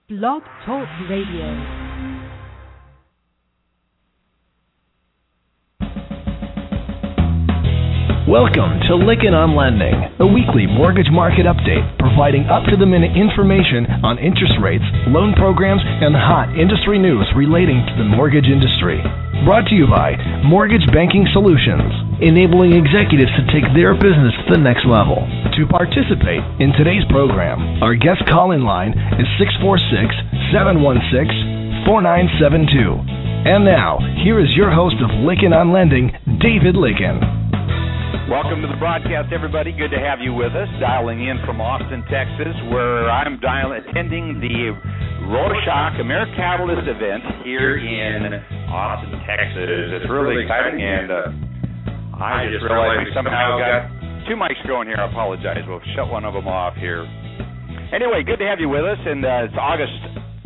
Blog Talk Radio. Welcome to Lykken on Lending, a weekly mortgage market update providing up-to-the-minute information on interest rates, loan programs, and hot industry news relating to the mortgage industry. Brought to you by Mortgage Banking Solutions, enabling executives to take their business to the next level. To participate in today's program, our guest call-in line is 646-716-4972. And now, here is your host of Lykken on Lending, David Lykken. Welcome to the broadcast, everybody. Good to have you with us. Dialing in from Austin, Texas, where I'm attending the Rorschach AmeriCatalyst event here in Austin, Texas. It's really exciting, and I just realized we somehow got two mics going here. I apologize. We'll shut one of them off here. Anyway, good to have you with us, and it's August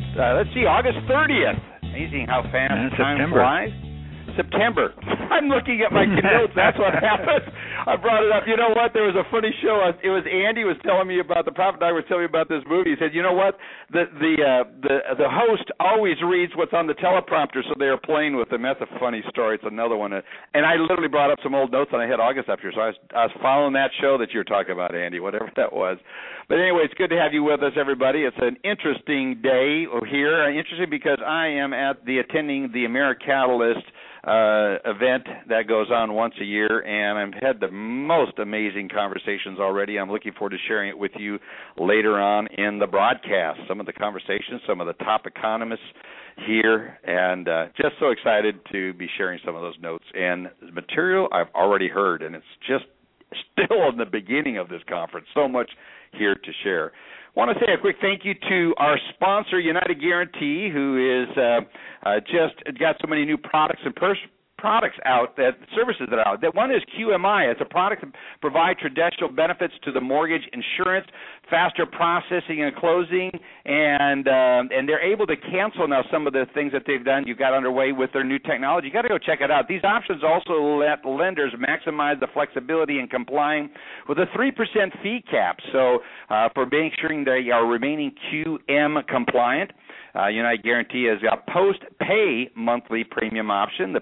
30th. Amazing how fast time flies. September. I'm looking at my notes. That's what happened. I brought it up. You know what? There was a funny show. It was Andy was telling me about the Prophet Dog was telling me about this movie. He said, you know what? The host always reads what's on the teleprompter, so they are playing with them. That's a funny story. It's another one. And I literally brought up some old notes, and I had August up here. So I was following that show that you're talking about, Andy, whatever that was. But anyway, it's good to have you with us, everybody. It's an interesting day here. Interesting because I am attending the AmeriCatalyst event that goes on once a year, and I've had the most amazing conversations already. I'm looking forward to sharing it with you later on in the broadcast. Some of the conversations, some of the top economists here, and just so excited to be sharing some of those notes and material I've already heard, and it's just still in the beginning of this conference. So much here to share. I want to say a quick thank you to our sponsor, United Guaranty, who is just got so many new products and products out, services that are out. That one is QMI. It's a product that provides traditional benefits to the mortgage insurance, faster processing and closing, and they're able to cancel now some of the things that they've done. You've got underway with their new technology. You got to go check it out. These options also let lenders maximize the flexibility in complying with a 3% fee cap. So for making sure they are remaining QM compliant. United Guaranty has got post-pay monthly premium option. The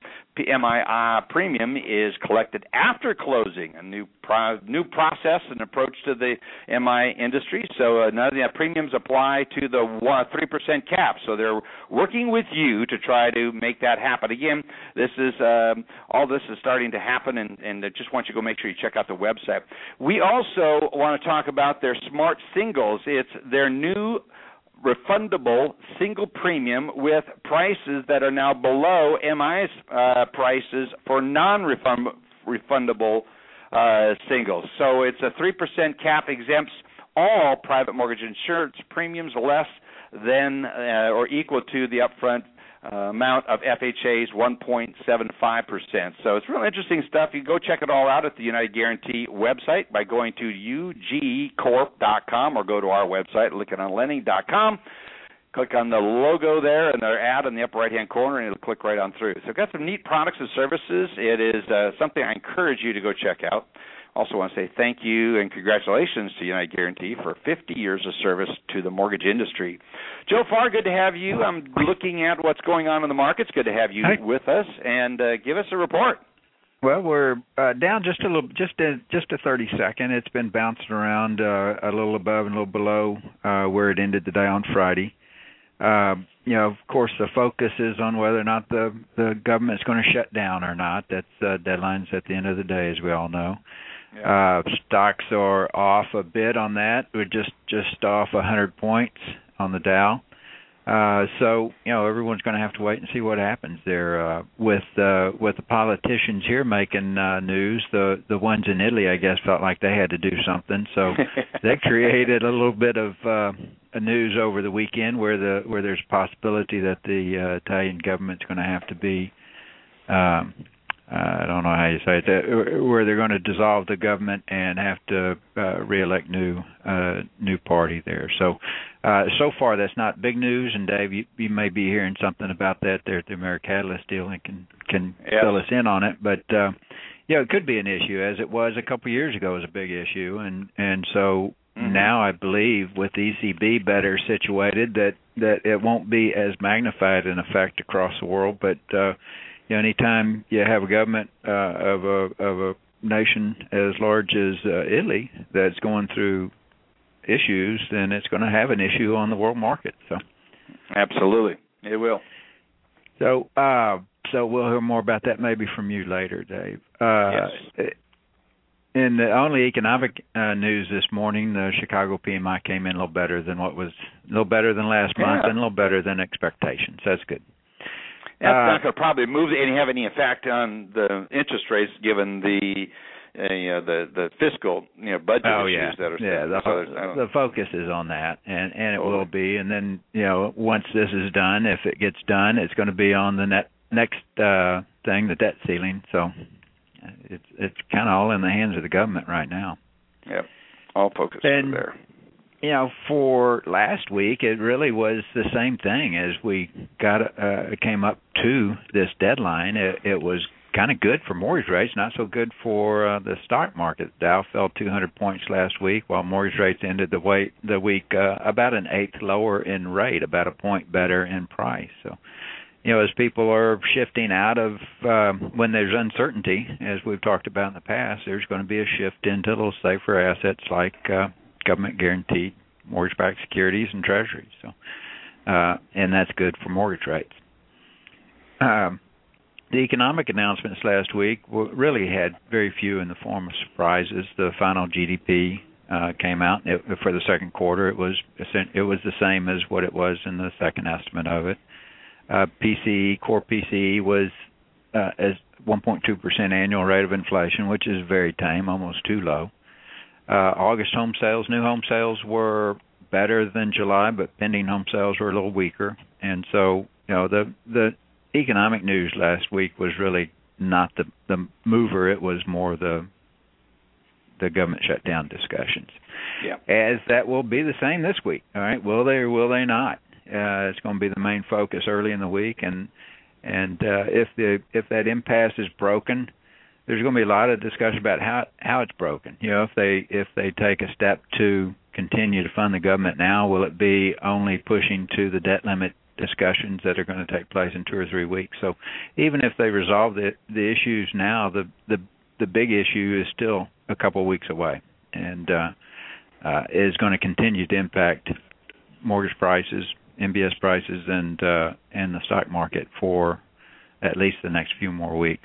PMI premium is collected after closing, a new process and approach to the MI industry. So none of the premiums apply to the 3% cap. So they're working with you to try to make that happen. Again, this is all this is starting to happen, and I just want you to go make sure you check out the website. We also want to talk about their Smart Singles. It's their new refundable single premium with prices that are now below MI's prices for non-refundable singles. So it's a 3% cap, exempts all private mortgage insurance premiums less than or equal to the upfront amount of FHA's 1.75%. So it's really interesting stuff. You can go check it all out at the United Guaranty website by going to ugcorp.com or go to our website, LykkenOnLending.com. Click on the logo there and their ad in the upper right-hand corner, and it'll click right on through. So I've got some neat products and services. It is something I encourage you to go check out. Also want to say thank you and congratulations to United Guaranty for 50 years of service to the mortgage industry. Joe Farr, good to have you. I'm looking at what's going on in the markets. Good to have you with us, and give us a report. Well, we're down just a little, just a 30-second. It's been bouncing around a little above and a little below where it ended the day on Friday. Of course, the focus is on whether or not the government's going to shut down or not. That's deadlines at the end of the day, as we all know. Yeah. Stocks are off a bit on that. We're just off 100 points on the Dow. So everyone's going to have to wait and see what happens there with the politicians here making news. The ones in Italy, I guess, felt like they had to do something, so they created a little bit of news over the weekend where there's a possibility that the Italian government's going to have to be. I don't know how you say it, where they're going to dissolve the government and have to reelect new party there. So far that's not big news, and Dave, you may be hearing something about that there at the AmeriCatalyst deal and can fill us in on it. But it could be an issue, as it was a couple of years ago. It was a big issue, and so now I believe with the ECB better situated that it won't be as magnified an effect across the world. But anytime you have a government of a nation as large as Italy that's going through issues, then it's going to have an issue on the world market. So, absolutely, it will. So we'll hear more about that maybe from you later, Dave. Yes. In the only economic news this morning, the Chicago PMI came in a little better than last month, and a little better than expectations. That's good. That's not going to probably move and have any effect on the interest rates, given the fiscal budget issues that are. The focus is on that, and it will be. And then once this is done, if it gets done, it's going to be on the next thing, the debt ceiling. So. It's kind of all in the hands of the government right now. Yep, all focus there. For last week, it really was the same thing as we came up to this deadline. It was kind of good for mortgage rates, not so good for the stock market. Dow fell 200 points last week, while mortgage rates ended the week about an eighth lower in rate, about a point better in price. So. As people are shifting out of when there's uncertainty, as we've talked about in the past, there's going to be a shift into little safer assets like government-guaranteed mortgage-backed securities and treasuries. So, and that's good for mortgage rates. The economic announcements last week really had very few in the form of surprises. The final GDP came out for the second quarter. It was the same as what it was in the second estimate of it. Core PCE was as 1.2% annual rate of inflation, which is very tame, almost too low. August new home sales were better than July, but pending home sales were a little weaker. And so, the economic news last week was really not the mover. It was more the government shutdown discussions. Yeah. As that will be the same this week. All right, will they or will they not? It's going to be the main focus early in the week, and if that impasse is broken, there's going to be a lot of discussion about how it's broken. If they take a step to continue to fund the government now, will it be only pushing to the debt limit discussions that are going to take place in 2 or 3 weeks? So even if they resolve the issues now, the big issue is still a couple of weeks away, and is going to continue to impact mortgage prices, MBS prices, and the stock market for at least the next few more weeks.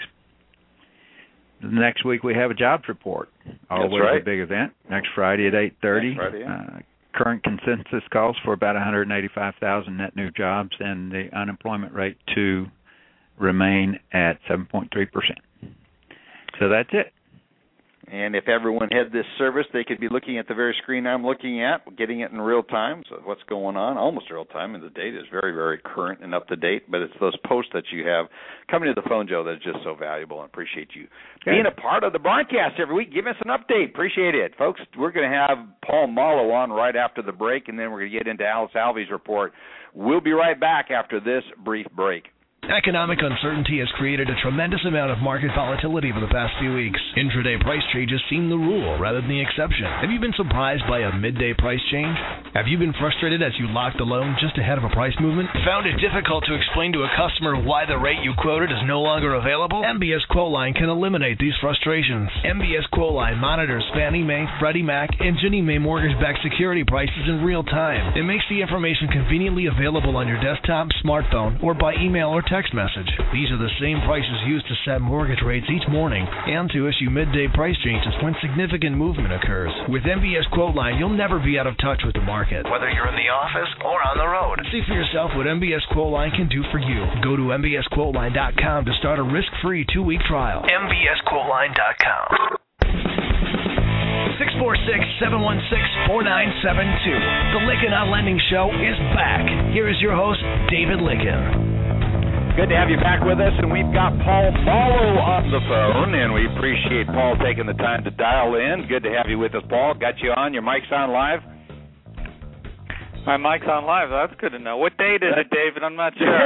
Next week we have a jobs report. Always a big event. Next Friday at 8:30. Current consensus calls for about 185,000 net new jobs, and the unemployment rate to remain at 7.3%. So that's it. And if everyone had this service, they could be looking at the very screen I'm looking at, getting it in real time. So what's going on, almost real time, and the data is very, very current and up to date. But it's those posts that you have coming to the phone, Joe, that is just so valuable. I appreciate you being a part of the broadcast every week. Give us an update. Appreciate it. Folks, we're going to have Paul Malo on right after the break, and then we're going to get into Alice Alvey's report. We'll be right back after this brief break. Economic uncertainty has created a tremendous amount of market volatility over the past few weeks. Intraday price changes seem the rule rather than the exception. Have you been surprised by a midday price change? Have you been frustrated as you locked the loan just ahead of a price movement? Found it difficult to explain to a customer why the rate you quoted is no longer available? MBS Quoteline can eliminate these frustrations. MBS Quoteline monitors Fannie Mae, Freddie Mac, and Ginnie Mae mortgage-backed security prices in real time. It makes the information conveniently available on your desktop, smartphone, or by email or text message. These are the same prices used to set mortgage rates each morning and to issue midday price changes when significant movement occurs. With MBS Quoteline, you'll never be out of touch with the market, whether you're in the office or on the road. See for yourself what MBS Quoteline can do for you. Go to mbsquoteline.com to start a risk-free 2-week trial. mbsquoteline.com. 646-716-4972. The Lykken on Lending Show is back. Here is your host, David Lykken. Good to have you back with us, and we've got Paul Malo on the phone, and we appreciate Paul taking the time to dial in. Good to have you with us, Paul. Got you on. Your mic's on live. My mic's on live. That's good to know. What date is it, David? I'm not sure.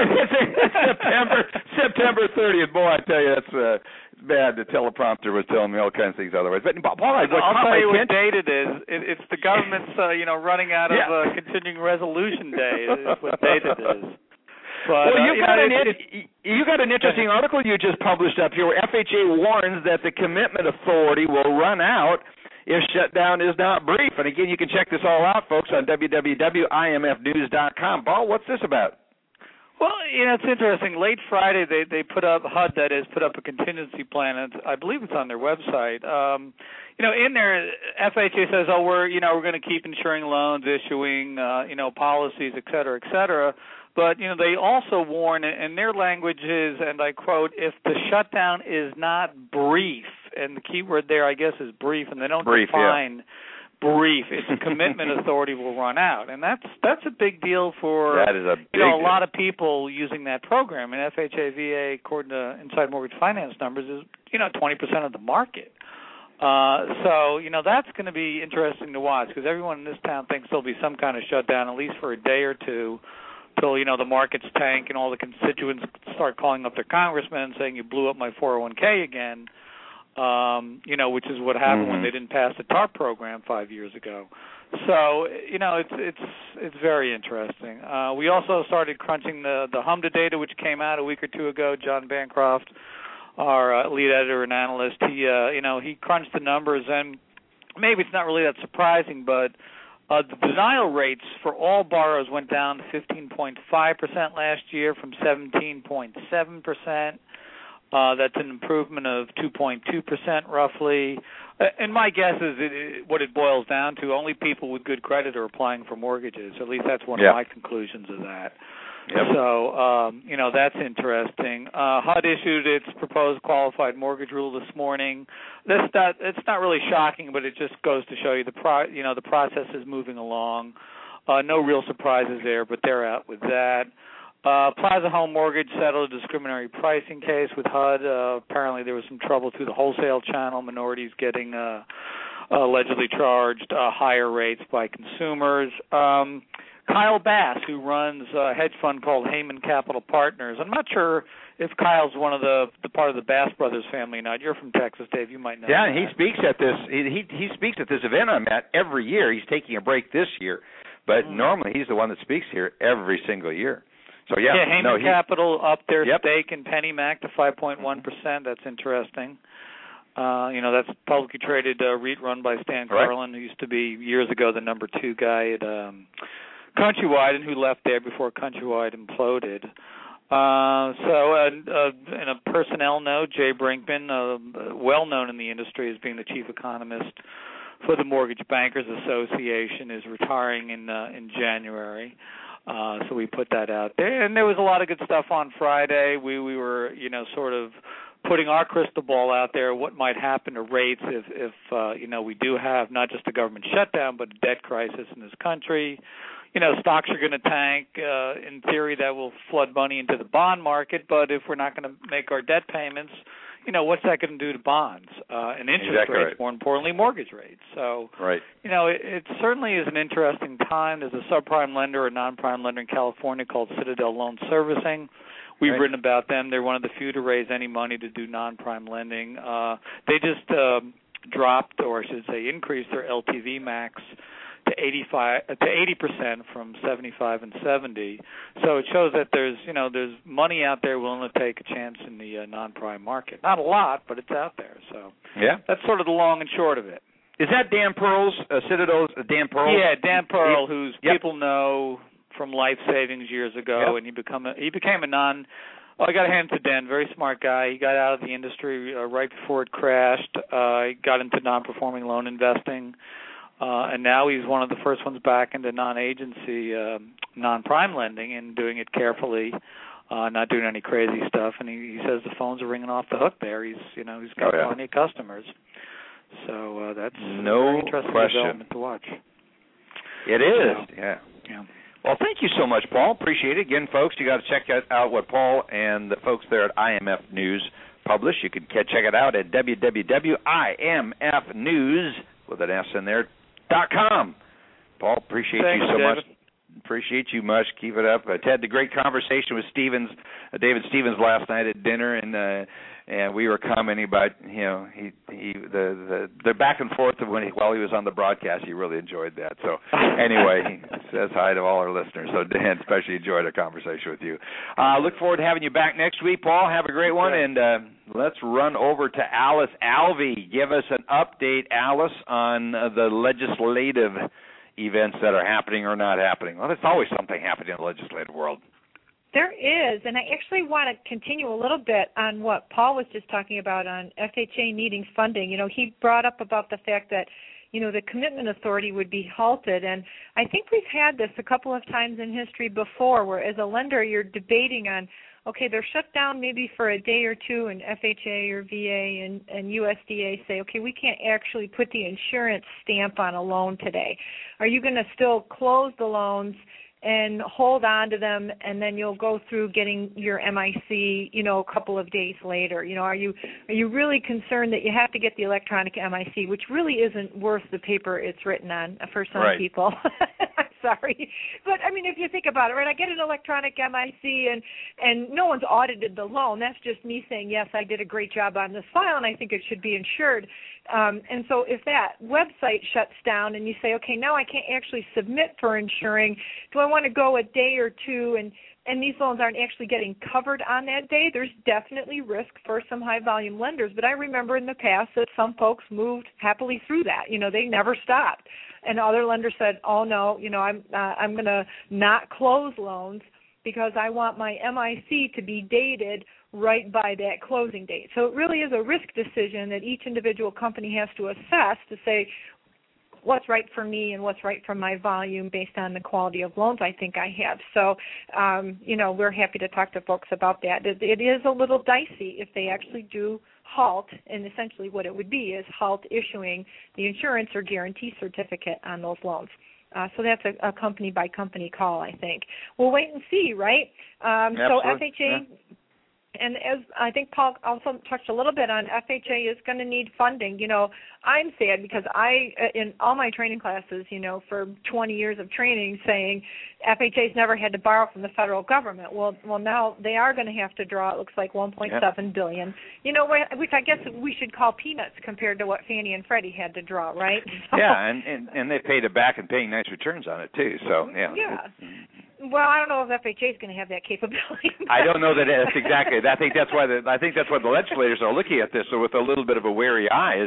September 30th. Boy, I tell you, that's bad. The teleprompter was telling me all kinds of things otherwise. But Paul, I'll tell you what date it is. It's the government's, running out of continuing resolution day. Is what date it is. But, well, you got an interesting article you just published up here where FHA warns that the commitment authority will run out if shutdown is not brief. And again, you can check this all out, folks, on www.imfnews.com. Paul, what's this about? Well, it's interesting. Late Friday, they put up, HUD, that is, put up a contingency plan, and I believe it's on their website. In there, FHA says, we're going to keep insuring loans, issuing, policies, et cetera, et cetera. But, they also warn, and their language is, and I quote, if the shutdown is not brief, and the key word there, I guess, is brief, and they don't define brief, its commitment authority will run out. And that's a big deal for that is a lot of people using that program. And FHA VA, according to Inside Mortgage Finance numbers, is 20% of the market. So that's going to be interesting to watch because everyone in this town thinks there'll be some kind of shutdown at least for a day or two till the markets tank and all the constituents start calling up their congressmen and saying you blew up my 401k again. Which is what happened when they didn't pass the TARP program 5 years ago. So, it's very interesting. We also started crunching the HMDA data, which came out a week or two ago. John Bancroft, our lead editor and analyst, he crunched the numbers, and maybe it's not really that surprising, but the denial rates for all borrowers went down to 15.5% last year from 17.7%. That's an improvement of 2.2% roughly. And my guess is what it boils down to, only people with good credit are applying for mortgages. At least that's one of my conclusions of that. Yep. So, that's interesting. HUD issued its proposed qualified mortgage rule this morning. It's not really shocking, but it just goes to show you the process is moving along. No real surprises there, but they're out with that. Plaza Home Mortgage settled a discriminatory pricing case with HUD. Apparently there was some trouble through the wholesale channel, minorities getting allegedly charged higher rates by consumers. Kyle Bass, who runs a hedge fund called Heyman Capital Partners. I'm not sure if Kyle's one of the part of the Bass Brothers family or not. You're from Texas, Dave. You might know. Yeah, and he speaks at this. He speaks at this event I'm at every year. He's taking a break this year, but normally he's the one that speaks here every single year. So Heyman Capital upped their stake in PennyMac to 5.1%. That's interesting. That's publicly traded REIT run by Stan Carlin, who used to be years ago the number 2 guy at Countrywide, and who left there before Countrywide imploded. In a personnel note, Jay Brinkman, well known in the industry as being the chief economist for the Mortgage Bankers Association, is retiring in January. So we put that out there. And there was a lot of good stuff on Friday. We were, sort of putting our crystal ball out there, what might happen to rates if we do have not just a government shutdown, but a debt crisis in this country. Stocks are going to tank. In theory, that will flood money into the bond market. But if we're not going to make our debt payments, what's that going to do to bonds and interest rates, more importantly, mortgage rates? So, it certainly is an interesting time. There's a subprime lender or non-prime lender in California called Citadel Loan Servicing. We've written about them. They're one of the few to raise any money to do non-prime lending. They just dropped, or I should say increased, their LTV max to 80% from 75 and 70. So it shows that there's money out there willing to take a chance in the non-prime market. Not a lot, but it's out there. So that's sort of the long and short of it. Is that Dan Pearl's Citadel's Dan Pearl? Yeah, Dan Pearl, who's people know from Life Savings years ago, and he became a non. I got to hand it to Dan, very smart guy. He got out of the industry right before it crashed. He got into non-performing loan investing. And now he's one of the first ones back into non-agency, non-prime lending and doing it carefully, not doing any crazy stuff. And he says the phones are ringing off the hook there. He's got plenty of customers. So that's a very interesting development to watch. It is, yeah. Well, thank you so much, Paul. Appreciate it. Again, folks, you got to check out what Paul and the folks there at IMF News publish. You can check it out at www.imfnews with an S in there .com. Paul, appreciate you so much. Appreciate you much. Keep it up. Ted, the great conversation with David Stevens last night at dinner, and we were commenting about the back and forth of while he was on the broadcast. He really enjoyed that. So anyway, he says hi to all our listeners. So Dan especially enjoyed our conversation with you. Look forward to having you back next week, Paul. Have a great one, and let's run over to Alice Alvey. Give us an update, Alice, on the legislative events that are happening or not happening. Well, there's always something happening in the legislative world. There is, and I actually want to continue a little bit on what Paul was just talking about on FHA needing funding. He brought up about the fact that, the commitment authority would be halted, and I think we've had this a couple of times in history before where as a lender you're debating on, okay, they're shut down maybe for a day or two, and FHA or VA and USDA say, okay, we can't actually put the insurance stamp on a loan today. Are you going to still close the loans and hold on to them, and then you'll go through getting your MIC, a couple of days later? Are you really concerned that you have to get the electronic MIC, which really isn't worth the paper it's written on for some people? I'm sorry. But, if you think about it, right, I get an electronic MIC, and no one's audited the loan. That's just me saying, yes, I did a great job on this file, and I think it should be insured. And so if that website shuts down and you say, okay, now I can't actually submit for insuring, do I want to go a day or two and these loans aren't actually getting covered on that day? There's definitely risk for some high-volume lenders. But I remember in the past that some folks moved happily through that. They never stopped. And other lenders said, oh, no, I'm going to not close loans because I want my MIC to be dated right by that closing date. So it really is a risk decision that each individual company has to assess to say what's right for me and what's right for my volume based on the quality of loans I think I have. So, we're happy to talk to folks about that. It is a little dicey if they actually do halt, and essentially what it would be is halt issuing the insurance or guarantee certificate on those loans. So that's a company-by-company call, I think. We'll wait and see, right? So FHA... Yeah. And as I think Paul also touched a little bit on, FHA is going to need funding. I'm sad because I, in all my training classes, for 20 years of training, saying FHA's never had to borrow from the federal government. Well, now they are going to have to draw, it looks like, $1.7 billion, which I guess we should call peanuts compared to what Fannie and Freddie had to draw, right? So, yeah, and they paid it back and paying nice returns on it, too. So, yeah. Well, I don't know if FHA is going to have that capability. I don't know that that's exactly. I think that's why the legislators are looking at this. So with a little bit of a wary eye,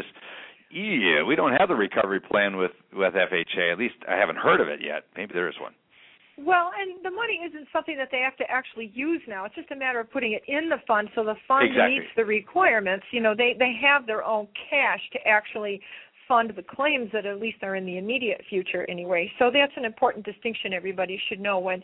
we don't have the recovery plan with FHA. At least I haven't heard of it yet. Maybe there is one. Well, and the money isn't something that they have to actually use now. It's just a matter of putting it in the fund so the fund meets the requirements. They have their own cash to actually fund the claims that at least are in the immediate future anyway. So that's an important distinction everybody should know when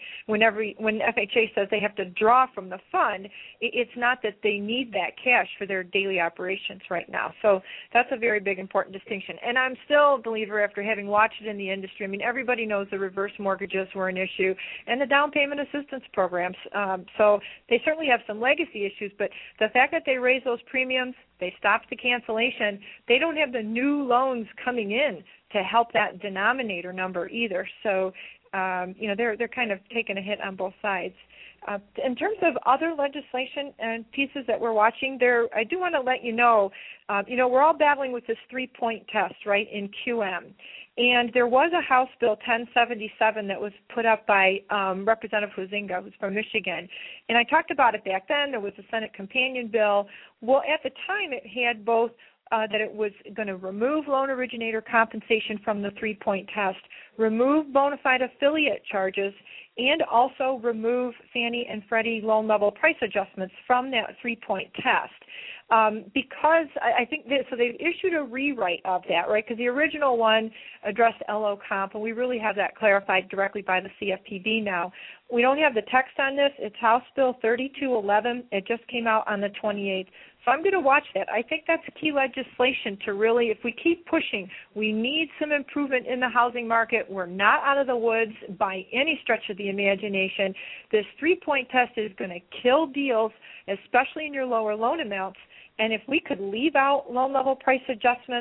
FHA says they have to draw from the fund, it's not that they need that cash for their daily operations right now. So that's a very big important distinction. And I'm still a believer after having watched it in the industry. Everybody knows the reverse mortgages were an issue and the down payment assistance programs. So they certainly have some legacy issues, but the fact that they raise those premiums, they stopped the cancellation, they don't have the new loans coming in to help that denominator number either. So, they're kind of taking a hit on both sides. In terms of other legislation and pieces that we're watching, I do want to let you know, we're all battling with this 3-point test, right, in QM. And there was a House Bill 1077 that was put up by Representative Huizenga, who's from Michigan. And I talked about it back then. There was a Senate companion bill. Well, at the time, it had both that it was going to remove loan originator compensation from the 3-point test, remove bona fide affiliate charges, and also remove Fannie and Freddie loan level price adjustments from that 3-point test. Because I think so they've issued a rewrite of that, right? Because the original one addressed LO comp, and we really have that clarified directly by the CFPB now. We don't have the text on this. It's House Bill 3211. It just came out on the 28th. So I'm going to watch that. I think that's key legislation to really, if we keep pushing, we need some improvement in the housing market. We're not out of the woods by any stretch of the imagination. This 3-point test is going to kill deals, especially in your lower loan amounts. And if we could leave out loan level price adjustments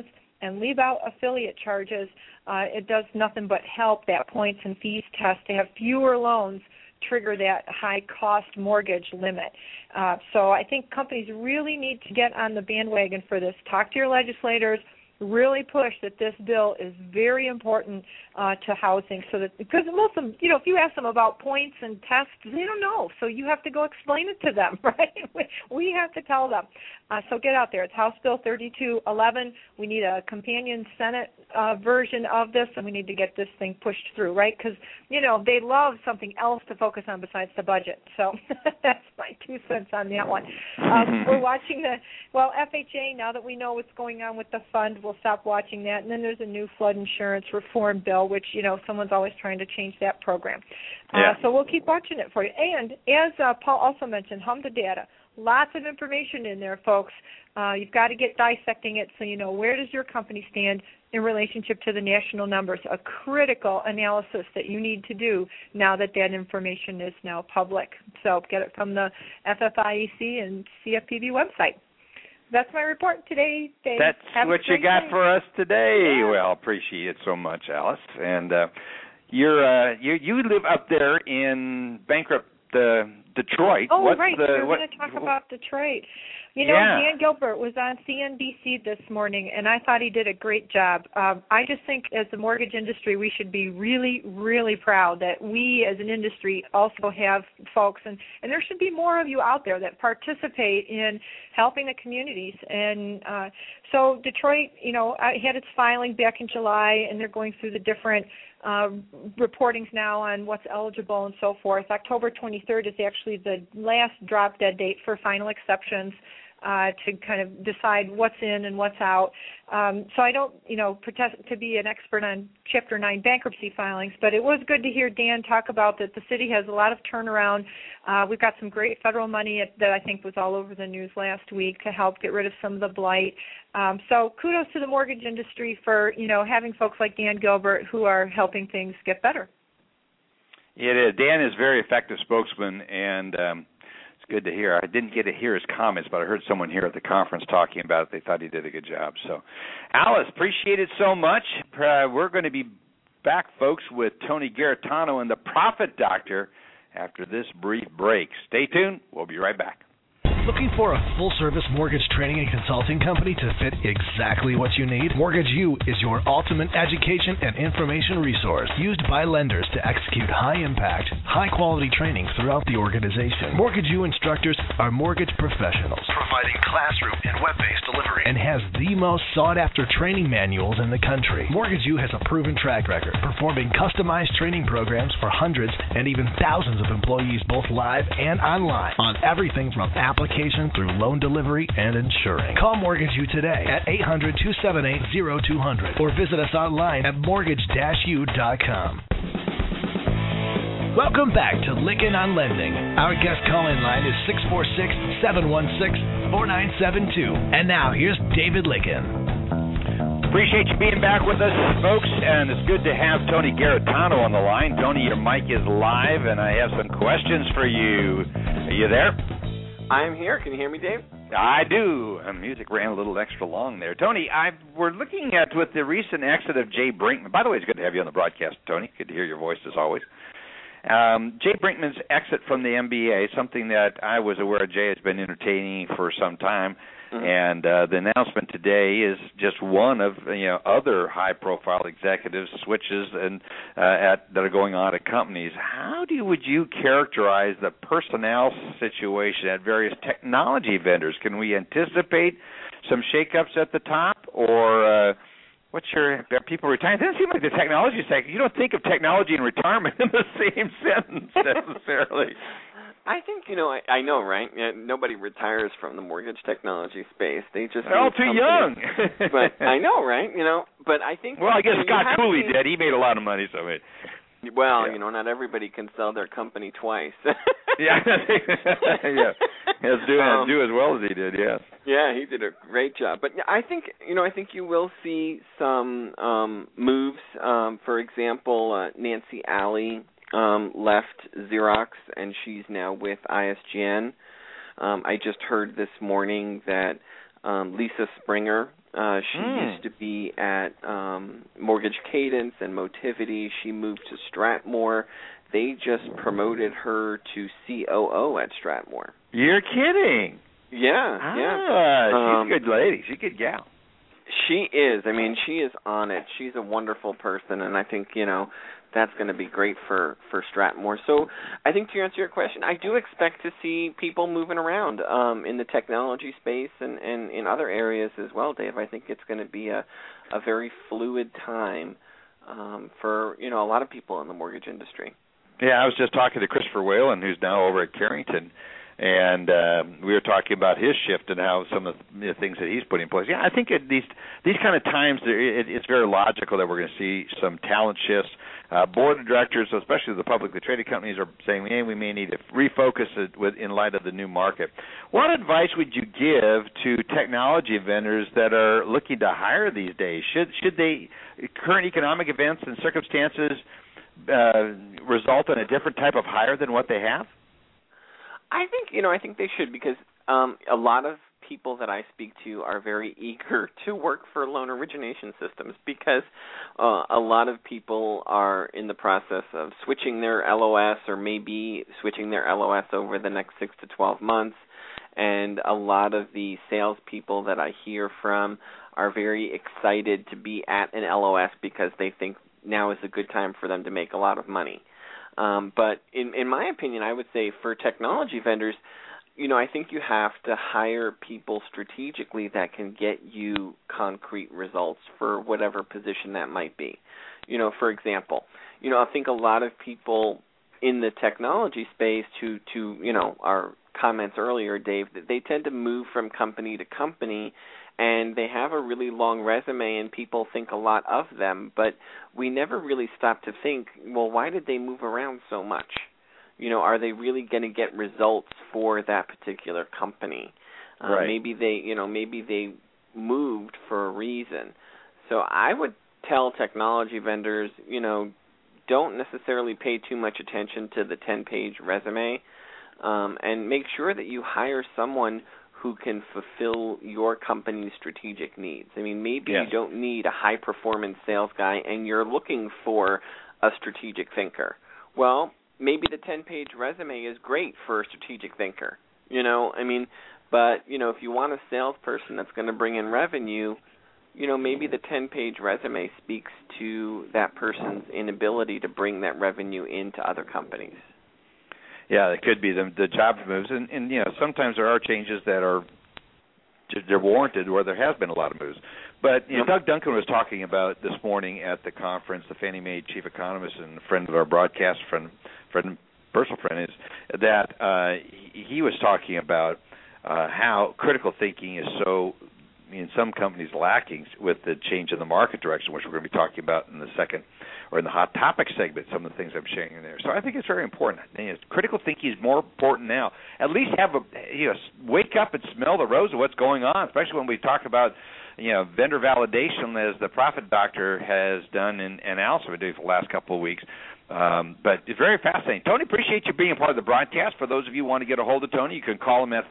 and leave out affiliate charges, it does nothing but help that points and fees test to have fewer loans trigger that high-cost mortgage limit. So I think companies really need to get on the bandwagon for this. Talk to your legislators. Really push that this bill is very important to housing, so that because most of them, if you ask them about points and tests, they don't know. So you have to go explain it to them, right? We have to tell them. So get out there. It's House Bill 3211. We need a companion Senate version of this, and we need to get this thing pushed through, right? Because they love something else to focus on besides the budget. So that's my 2 cents on that one. We're watching FHA. Now that we know what's going on with the fund, we'll stop watching that. And then there's a new flood insurance reform bill, which someone's always trying to change that program. So we'll keep watching it for you. And as Paul also mentioned, hum the data. Lots of information in there, folks. You've got to get dissecting it so you know where does your company stand in relationship to the national numbers, a critical analysis that you need to do now that information is now public. So get it from the FFIEC and CFPB website. That's my report today, Dave. That's what you got day. for us today. Yeah. Well, appreciate it so much, Alice. And you live up there in bankrupt Detroit. Oh, What's right. We're going to talk about Detroit. Dan Gilbert was on CNBC this morning, and I thought he did a great job. I just think as the mortgage industry, we should be really, really proud that we as an industry also have folks, and there should be more of you out there that participate in helping the communities. And so Detroit, I had its filing back in July, and they're going through the different reportings now on what's eligible and so forth. October 23rd is actually the last drop-dead date for final exceptions to kind of decide what's in and what's out. So I don't, pretend to be an expert on Chapter 9 bankruptcy filings, but it was good to hear Dan talk about that the city has a lot of turnaround. We've got some great federal money that I think was all over the news last week to help get rid of some of the blight. So kudos to the mortgage industry for, having folks like Dan Gilbert who are helping things get better. It is. Dan is a very effective spokesman, and it's good to hear. I didn't get to hear his comments, but I heard someone here at the conference talking about it. They thought he did a good job. So, Alice, appreciate it so much. We're going to be back, folks, with Tony Garitano and the Profit Doctor after this brief break. Stay tuned. We'll be right back. Looking for a full-service mortgage training and consulting company to fit exactly what you need? Mortgage U is your ultimate education and information resource used by lenders to execute high-impact, high-quality training throughout the organization. Mortgage U instructors are mortgage professionals, providing classroom and web-based delivery, and has the most sought-after training manuals in the country. Mortgage U has a proven track record, performing customized training programs for hundreds and even thousands of employees, both live and online, on everything from application through loan delivery and insuring. Call Mortgage U today at 800-278-0200 or visit us online at mortgage-u.com. Welcome back to Lykken on Lending. Our guest call-in line is 646-716-4972. And now here's David Lykken. Appreciate you being back with us, folks, and it's good to have Tony Garitano on the line. Tony, your mic is live, and I have some questions for you. Are you there? I am here. Can you hear me, Dave? I do. Music ran a little extra long there. Tony, we're looking at with the recent exit of Jay Brinkman. By the way, it's good to have you on the broadcast, Tony. Good to hear your voice as always. Jay Brinkman's exit from the NBA, something that I was aware Jay has been entertaining for some time. Mm-hmm. And the announcement today is just one of other high-profile executives switches that are going on at companies. How would you characterize the personnel situation at various technology vendors? Can we anticipate some shakeups at the top, or are people retiring? It doesn't seem like the technology sector. You don't think of technology and retirement in the same sentence necessarily. I think, I know, right? Nobody retires from the mortgage technology space. They just they're all too young. But I know, right? But I think... Well, I guess Scott Cooley did. He made a lot of money, so... Well, not everybody can sell their company twice. Yeah. Do as well as he did, yes. Yeah, he did a great job. But I think you will see some moves. For example, Nancy Alley left Xerox, and she's now with ISGN. I just heard this morning that Lisa Springer She used to be at Mortgage Cadence and Motivity. She moved to Stratmore. They just promoted her to COO at Stratmore. You're kidding. Yeah. She's a good lady. She's a good gal. She is. I mean, she is on it. She's a wonderful person, and I think, that's going to be great for Stratmore. So I think to answer your question, I do expect to see people moving around in the technology space and in other areas as well, Dave. I think it's going to be a very fluid time for, a lot of people in the mortgage industry. Yeah, I was just talking to Christopher Whalen, who's now over at Carrington, and we were talking about his shift and how some of the things that he's putting in place. Yeah, I think at these kind of times, it's very logical that we're going to see some talent shifts. Board of directors, especially the publicly traded companies, are saying, hey, we may need to refocus it in light of the new market. What advice would you give to technology vendors that are looking to hire these days? Should they, current economic events and circumstances, result in a different type of hire than what they have? I think they should, because a lot of people that I speak to are very eager to work for loan origination systems, because a lot of people are in the process of switching their LOS, or maybe switching their LOS over the next 6 to 12 months. And a lot of the salespeople that I hear from are very excited to be at an LOS because they think now is a good time for them to make a lot of money. But in my opinion, I would say for technology vendors, I think you have to hire people strategically that can get you concrete results for whatever position that might be. For example, I think a lot of people in the technology space to our comments earlier, Dave, they tend to move from company to company, and they have a really long resume, and people think a lot of them, but we never really stop to think, well, why did they move around so much? Are they really going to get results for that particular company? Right. Maybe they moved for a reason. So I would tell technology vendors, don't necessarily pay too much attention to the 10-page resume, and make sure that you hire someone who can fulfill your company's strategic needs. I mean, maybe you don't need a high-performance sales guy and you're looking for a strategic thinker. Well, maybe the 10-page resume is great for a strategic thinker, but, if you want a salesperson that's going to bring in revenue, maybe the 10-page resume speaks to that person's inability to bring that revenue into other companies. Yeah, it could be the job moves, and sometimes there are changes that are they're warranted where there has been a lot of moves. But Doug Duncan was talking about this morning at the conference, the Fannie Mae chief economist and friend of our broadcast, personal friend, is that he was talking about how critical thinking is so, in some companies, lacking with the change in the market direction, which we're going to be talking about in the second, or in the hot topic segment, some of the things I'm sharing in there. So I think it's very important. Critical thinking is more important now. At least wake up and smell the rose of what's going on, especially when we talk about vendor validation, as the Profit Doctor has done and Alice have been doing for the last couple of weeks. But it's very fascinating. Tony, appreciate you being a part of the broadcast. For those of you who want to get a hold of Tony, you can call him at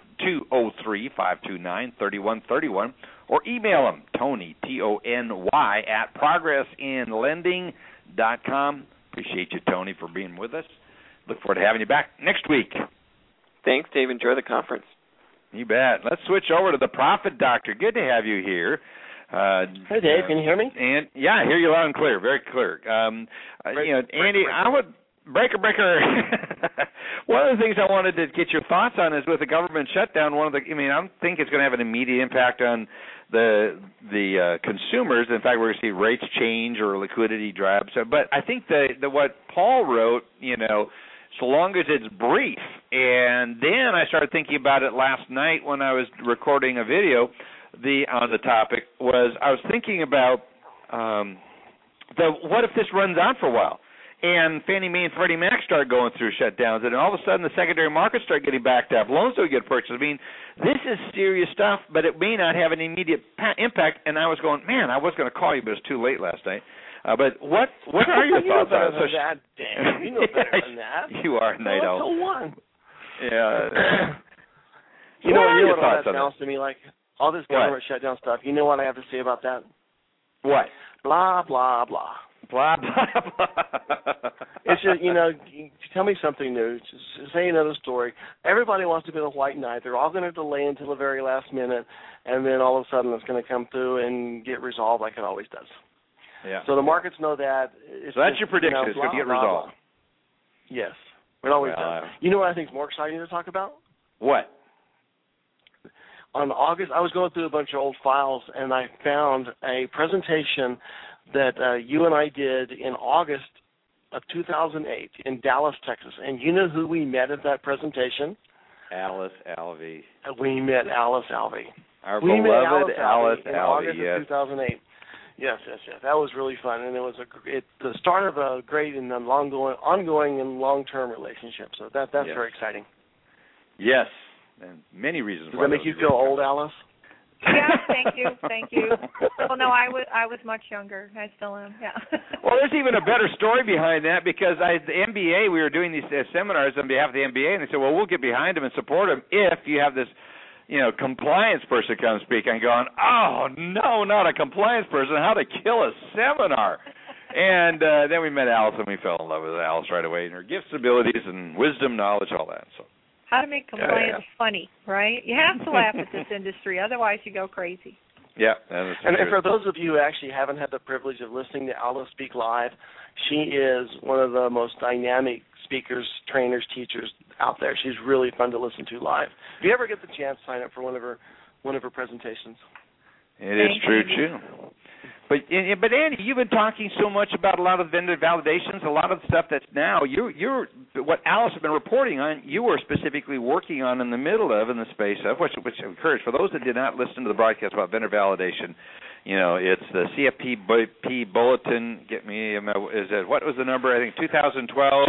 203-529-3131 or email him, Tony, Tony, at progressinlending.com. Appreciate you, Tony, for being with us. Look forward to having you back next week. Thanks, Dave. Enjoy the conference. You bet. Let's switch over to the Profit Doctor. Good to have you here. Hey, Dave, can you hear me? And yeah, I hear you loud and clear, very clear. Andy, I would breaker. One of the things I wanted to get your thoughts on is with the government shutdown. I think it's going to have an immediate impact on the consumers. In fact, we're going to see rates change or liquidity drop. But I think that what Paul wrote, so long as it's brief. And then I started thinking about it last night when I was recording a video on the topic. I was thinking about what if this runs on for a while, and Fannie Mae and Freddie Mac start going through shutdowns, and all of a sudden the secondary markets start getting backed up, loans don't get purchased. This is serious stuff, but it may not have an immediate impact. And I was going, man, I was going to call you, but it was too late last night. But what are your thoughts on it? You know better than that. You are a night owl. One. Yeah. You know what that sounds to me like? All this government shutdown stuff. You know what I have to say about that? What? Blah, blah, blah. Blah, blah, blah. It's just, tell me something new. Just say another story. Everybody wants to be the white knight. They're all going to delay until the very last minute, and then all of a sudden it's going to come through and get resolved like it always does. Yeah. So the markets know that. So that's your prediction. It's going to get resolved. Blah. Yes. It always does. You know what I think is more exciting to talk about? What? On August, I was going through a bunch of old files, and I found a presentation that you and I did in August of 2008 in Dallas, Texas. And you know who we met at that presentation? Alice Alvey. We met Alice Alvey. Our beloved Alice in Alvey, August yes. of 2008. Yes. That was really fun, and it was the start of a great and ongoing and long-term relationship. So that's very exciting. Yes, and many reasons. Does that make you feel old, Alice? Yeah, thank you. Well, no, I was much younger. I still am. Yeah. Well, there's even a better story behind that because the MBA, we were doing these seminars on behalf of the MBA, and they said, well, we'll get behind them and support them if you have this, compliance person come speak. I'm going, oh no, not a compliance person. How to kill a seminar. And then we met Alice, and we fell in love with Alice right away, and her gifts, abilities, and wisdom, knowledge, all that. So. How to make compliance funny, right? You have to laugh at this industry, otherwise you go crazy. Yeah, that is and true. for those of you who actually haven't had the privilege of listening to Alice speak live, she is one of the most dynamic speakers, trainers, teachers out there. She's really fun to listen to live. If you ever get the chance, sign up for one of her presentations. It is true, too. But Andy, you've been talking so much about a lot of vendor validations, a lot of stuff that's now you're what Alice has been reporting on. You were specifically working on in the middle of in the space of which I encourage for those that did not listen to the broadcast about vendor validation. It's the CFP bulletin. Get me is it what was the number? I think 2012.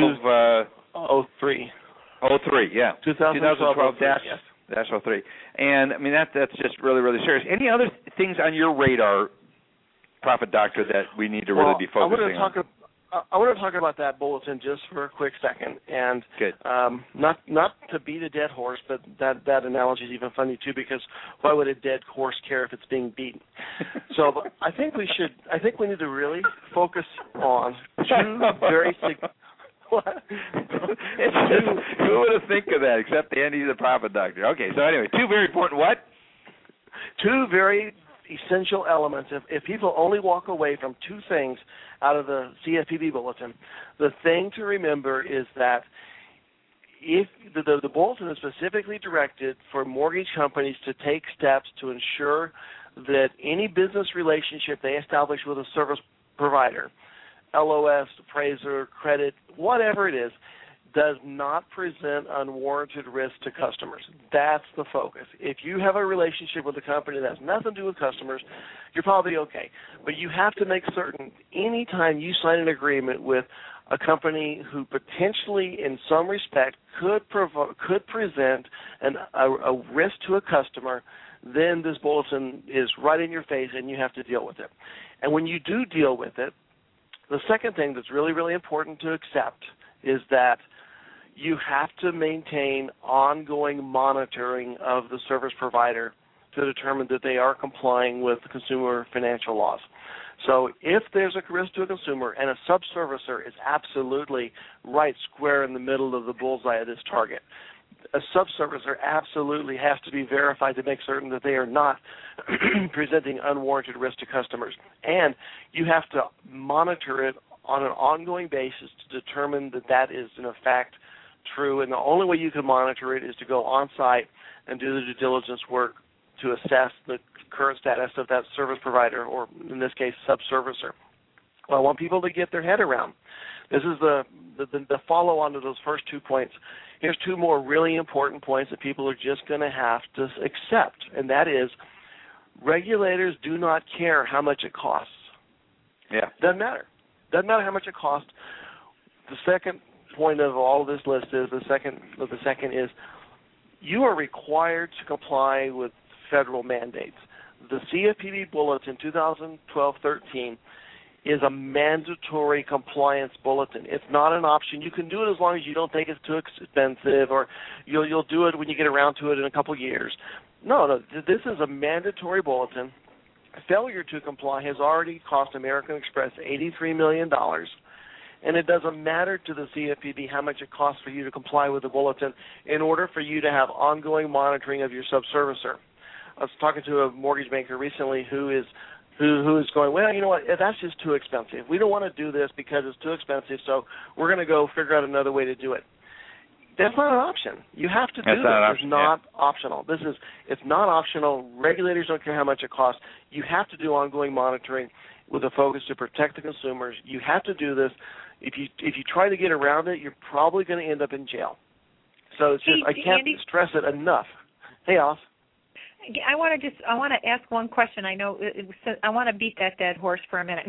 03. 03, yeah. 2012 dash 03. And I mean that's just really, really serious. Any other things on your radar, Prophet Doctor, that we need to really be focusing on? I want to talk about that bulletin just for a quick second, and good. Not to beat a dead horse, but that analogy is even funny too, because why would a dead horse care if it's being beaten? So I think we need to really focus on two very what? Who would have think of that except Andy the Prophet Doctor? Okay, so anyway, two very important what? Two very essential elements. If people only walk away from two things out of the CFPB bulletin, the thing to remember is that if the bulletin is specifically directed for mortgage companies to take steps to ensure that any business relationship they establish with a service provider, LOS, appraiser, credit, whatever it is, does not present unwarranted risk to customers. That's the focus. If you have a relationship with a company that has nothing to do with customers, you're probably okay. But you have to make certain anytime you sign an agreement with a company who potentially in some respect could present a risk to a customer, then this bulletin is right in your face and you have to deal with it. And when you do deal with it, the second thing that's really, really important to accept is that you have to maintain ongoing monitoring of the service provider to determine that they are complying with consumer financial laws. So if there's a risk to a consumer and a sub-servicer is absolutely right square in the middle of the bullseye of this target, a sub-servicer absolutely has to be verified to make certain that they are not presenting unwarranted risk to customers. And you have to monitor it on an ongoing basis to determine that that is, in fact, true. And the only way you can monitor it is to go on-site and do the due diligence work to assess the current status of that service provider, or in this case, sub-servicer. Well, I want people to get their head around. This is the follow-on to those first 2 points. Here's two more really important points that people are just going to have to accept, and that is regulators do not care how much it costs. Yeah. Doesn't matter. Doesn't matter how much it costs. The second point of all of this list is the second is you are required to comply with federal mandates. The CFPB Bulletin 2012-13 is a mandatory compliance bulletin. It's not an option. You can do it as long as you don't think it's too expensive, or you'll do it when you get around to it in a couple years. No, this is a mandatory bulletin. Failure to comply has already cost American Express $83 million, and it doesn't matter to the CFPB how much it costs for you to comply with the bulletin in order for you to have ongoing monitoring of your subservicer. I was talking to a mortgage banker recently who is going, well, you know what, that's just too expensive. We don't want to do this because it's too expensive, so we're going to go figure out another way to do it. That's not an option. You have to do this. It's not optional. It's not optional. Regulators don't care how much it costs. You have to do ongoing monitoring with a focus to protect the consumers. You have to do this. If you try to get around it, you're probably going to end up in jail. So it's just, I can't stress it enough. Hey, Alice. I want to ask one question. I know I want to beat that dead horse for a minute.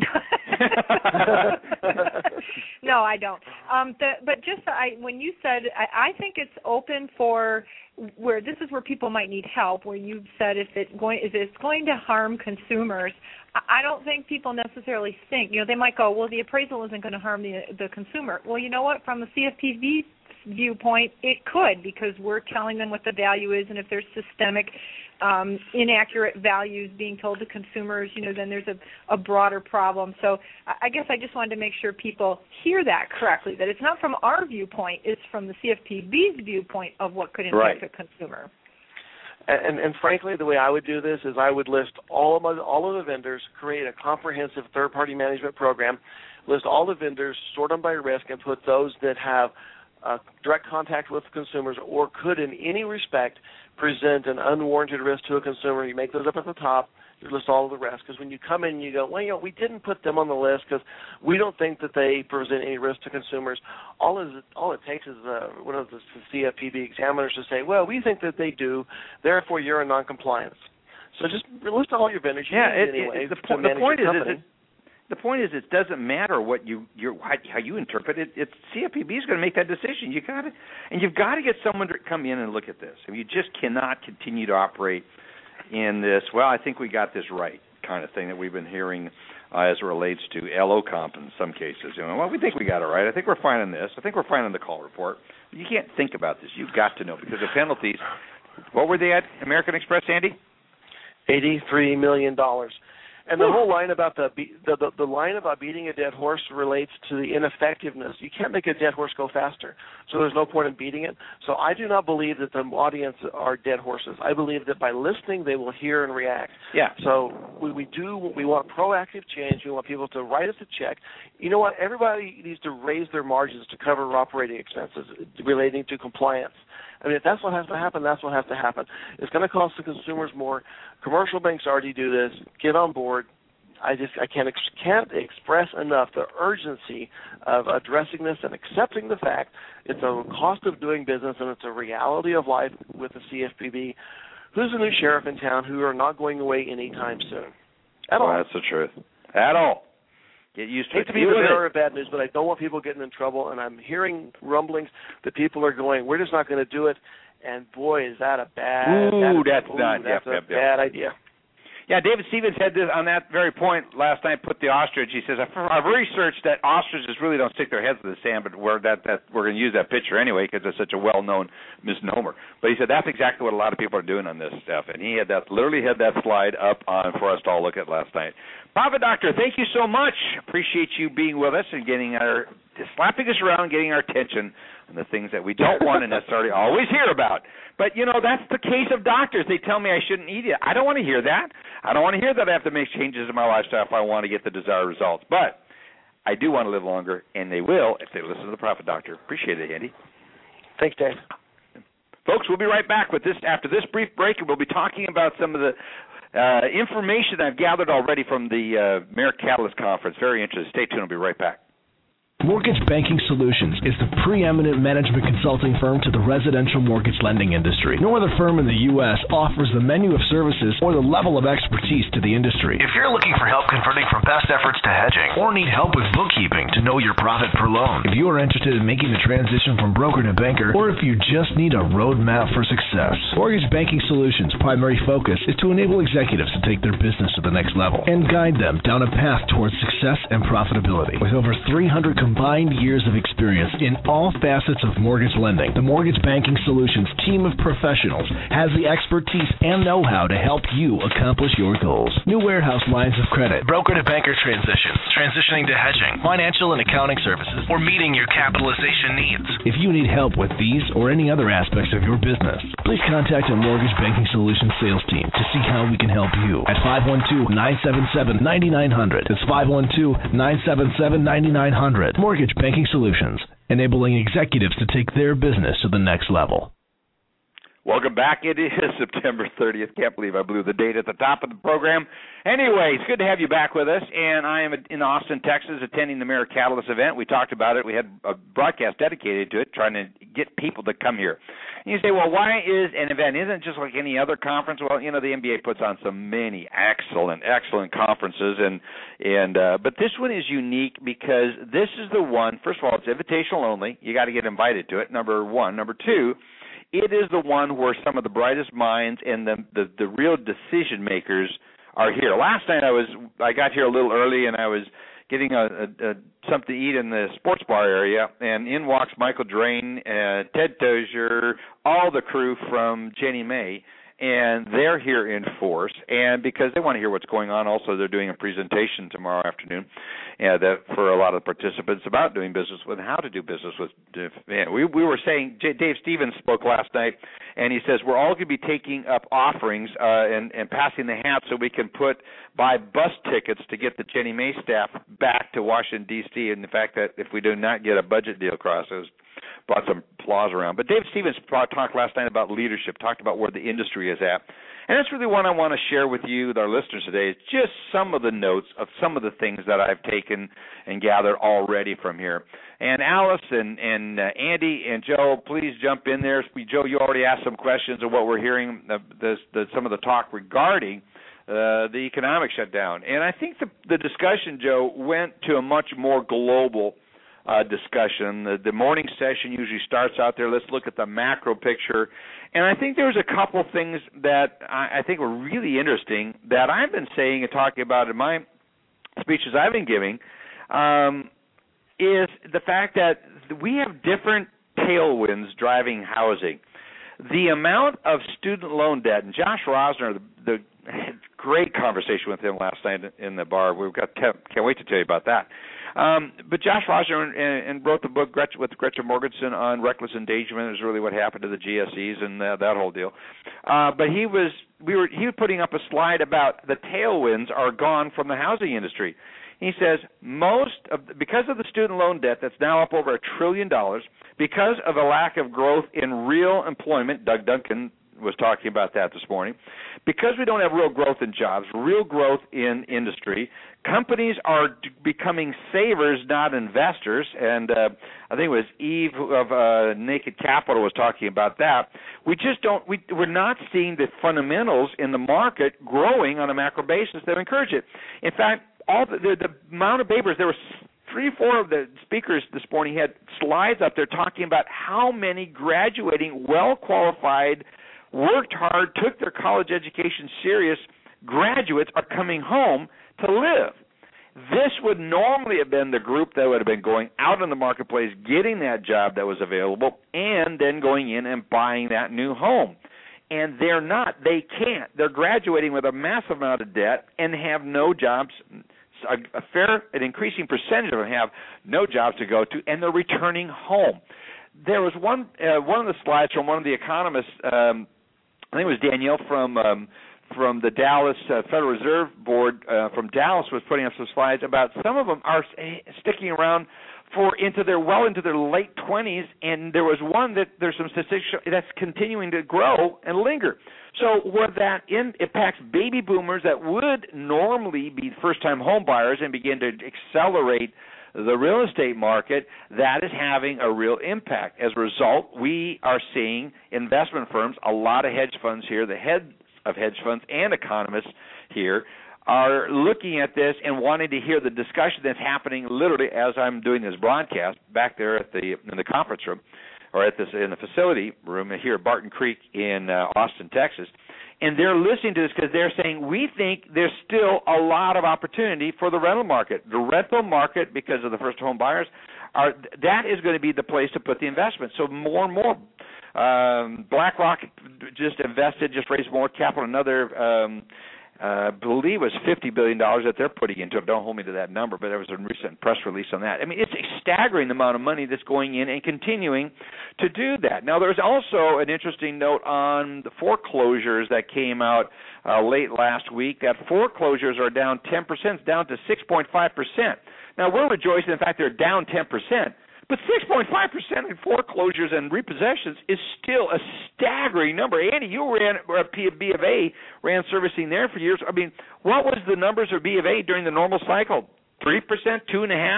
No, I don't. But just when you said, I think it's open for where this is where people might need help. Where you said if it's going to harm consumers, I don't think people necessarily think. They might go, well, the appraisal isn't going to harm the consumer. Well, you know what? From the CFPB viewpoint, it could, because we're telling them what the value is, and if there's systemic inaccurate values being told to consumers, then there's a broader problem. So I guess I just wanted to make sure people hear that correctly, that it's not from our viewpoint, it's from the CFPB's viewpoint of what could impact the consumer. And frankly, the way I would do this is I would list all of the vendors, create a comprehensive third-party management program, list all the vendors, sort them by risk, and put those that have direct contact with consumers or could in any respect present an unwarranted risk to a consumer. You make those up at the top. You list all of the rest, because when you come in, you go, well, we didn't put them on the list because we don't think that they present any risk to consumers. All it takes is one of the CFPB examiners to say, well, we think that they do, therefore you're in noncompliance. So just list all your vendors. The point is, it doesn't matter what how you interpret it. It's CFPB is going to make that decision. You've got to get someone to come in and look at this. You just cannot continue to operate in this, well, I think we got this right kind of thing that we've been hearing as it relates to LO comp in some cases. Well, we think we got it right. I think we're fine on this. I think we're fine on the call report. You can't think about this. You've got to know, because the penalties, what were they at American Express, Andy? $83 million. And the whole line about the line about beating a dead horse relates to the ineffectiveness. You can't make a dead horse go faster, so there's no point in beating it. So I do not believe that the audience are dead horses. I believe that by listening, they will hear and react. Yeah. So we want proactive change. We want people to write us a check. You know what? Everybody needs to raise their margins to cover operating expenses relating to compliance. I mean, if that's what has to happen, that's what has to happen. It's going to cost the consumers more. Commercial banks already do this. Get on board. I can't express enough the urgency of addressing this and accepting the fact it's a cost of doing business and it's a reality of life with the CFPB. Who's the new sheriff in town who are not going away anytime soon? At all. That's the truth. At all. Get used to it. I hate to be the bearer of bad news, but I don't want people getting in trouble, and I'm hearing rumblings that people are going, we're just not going to do it, and boy, is that a bad bad idea. Yeah, David Stevens had this on that very point last night. Put the ostrich. He says, I've researched that ostriches really don't stick their heads in the sand, but we're going to use that picture anyway because it's such a well-known misnomer. But he said that's exactly what a lot of people are doing on this stuff, and he literally had that slide up on for us to all look at last night. Prophet Doctor, thank you so much. Appreciate you being with us and slapping us around, getting our attention on the things that we don't want to necessarily always hear about. But, that's the case of doctors. They tell me I shouldn't eat it. I don't want to hear that. I don't want to hear that I have to make changes in my lifestyle if I want to get the desired results. But I do want to live longer, and they will if they listen to the Prophet Doctor. Appreciate it, Andy. Thanks, Dave. Folks, we'll be right back with this after this brief break, and we'll be talking about some of the information I've gathered already from the Mayor Catalyst Conference. Very interesting. Stay tuned. I'll be right back. Mortgage Banking Solutions is the preeminent management consulting firm to the residential mortgage lending industry. No other firm in the U.S. offers the menu of services or the level of expertise to the industry. If you're looking for help converting from best efforts to hedging or need help with bookkeeping to know your profit per loan, if you are interested in making the transition from broker to banker, or if you just need a roadmap for success, Mortgage Banking Solutions' primary focus is to enable executives to take their business to the next level and guide them down a path towards success and profitability. With over 300 combined years of experience in all facets of mortgage lending, the Mortgage Banking Solutions team of professionals has the expertise and know-how to help you accomplish your goals. New warehouse lines of credit, broker to banker transitions, transitioning to hedging, financial and accounting services, or meeting your capitalization needs. If you need help with these or any other aspects of your business, please contact our Mortgage Banking Solutions sales team to see how we can help you at 512-977-9900. That's 512-977-9900. Mortgage Banking Solutions, enabling executives to take their business to the next level. Welcome back. It is September 30th. Can't believe I blew the date at the top of the program. Anyway, it's good to have you back with us, and I am in Austin, Texas, attending the Mayor Catalyst event. We talked about it. We had a broadcast dedicated to it, trying to get people to come here. And you say, well, why is an event? Isn't it just like any other conference? Well, you know, the NBA puts on many excellent conferences, but this one is unique because this is the one. First of all, it's invitational only. You got to get invited to it. Number one. Number two, it is the one where some of the brightest minds and the real decision makers are here. Last night I got here a little early, and I was getting something to eat in the sports bar area, and in walks Michael Drain, Ted Dozier, all the crew from Jenny May, and they're here in force. And because they want to hear what's going on, also they're doing a presentation tomorrow afternoon for a lot of participants about doing business with and how to do business with. We were saying, Dave Stevens spoke last night, and he says we're all going to be taking up offerings and passing the hat so we can buy bus tickets to get the Jenny May staff back to Washington, D.C., and the fact that if we do not get a budget deal across, it brought some applause around. But Dave Stevens talked last night about leadership, talked about where the industry is at. And that's really what I want to share with you, with our listeners today, is just some of the notes of some of the things that I've taken and gathered already from here. And Alice and Andy and Joe, please jump in there. Joe, you already asked some questions of what we're hearing, some of the talk regarding the economic shutdown. And I think the discussion, Joe, went to a much more global discussion. The morning session usually starts out there. Let's look at the macro picture. And I think there's a couple things that I think were really interesting that I've been saying and talking about in my speeches I've been giving, is the fact that we have different tailwinds driving housing. The amount of student loan debt, and Josh Rosner, the great conversation with him last night in the bar. Can't wait to tell you about that. But Josh Rosner and wrote the book with Gretchen Morgenson on reckless endangerment. It was really what happened to the GSEs and that whole deal. But he was putting up a slide about the tailwinds are gone from the housing industry. He says because of the student loan debt that's now up over $1 trillion, because of a lack of growth in real employment, Doug Duncan was talking about that this morning, because we don't have real growth in jobs, real growth in industry, companies are becoming savers, not investors, and I think it was Eve of Naked Capital was talking about that. We're not seeing the fundamentals in the market growing on a macro basis that encourage it. In fact, all the amount of papers, there were 3-4 of the speakers this morning had slides up there talking about how many graduating, well-qualified, worked hard, took their college education serious graduates are coming home to live. This would normally have been the group that would have been going out in the marketplace, getting that job that was available, and then going in and buying that new home. And they're not. They can't. They're graduating with a massive amount of debt and have no jobs. An increasing percentage of them have no jobs to go to, and they're returning home. There was one of the slides from one of the economists, I think it was Danielle from the Dallas Federal Reserve Board from Dallas, was putting up some slides about some of them are sticking around into their late 20s, and there was one that there's some statistics that's continuing to grow and linger. So where that impacts baby boomers that would normally be first-time home buyers and begin to accelerate the real estate market, that is having a real impact. As a result, we are seeing investment firms, a lot of hedge funds here, the heads of hedge funds and economists here are looking at this and wanting to hear the discussion that's happening literally as I'm doing this broadcast back there in the conference room, or in the facility room here at Barton Creek in Austin, Texas. And they're listening to this because they're saying, we think there's still a lot of opportunity for the rental market. The rental market, because of the first home buyers, that is going to be the place to put the investment. So more and more. BlackRock just raised more capital, another I believe it was $50 billion that they're putting into it. Don't hold me to that number, but there was a recent press release on that. I mean, it's a staggering amount of money that's going in and continuing to do that. Now, there's also an interesting note on the foreclosures that came out late last week, that foreclosures are down 10%, it's down to 6.5%. Now, we're rejoicing in the fact they're down 10%. But 6.5% in foreclosures and repossessions is still a staggering number. Andy, you ran B of A, ran servicing there for years. I mean, what was the numbers of B of A during the normal cycle? 3%, 2.5%?